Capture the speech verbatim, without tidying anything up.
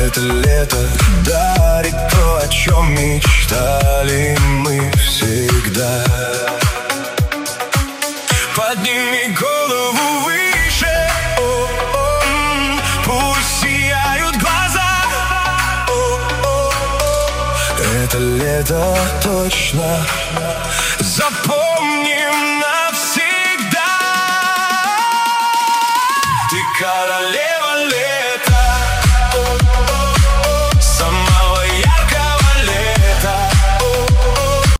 Это лето дарит то, о чем мечтали мы всегда. Подними голову выше, о-о-о, пусть сияют глаза. О-о-о, это лето точно запомним навсегда. Ты королева лета.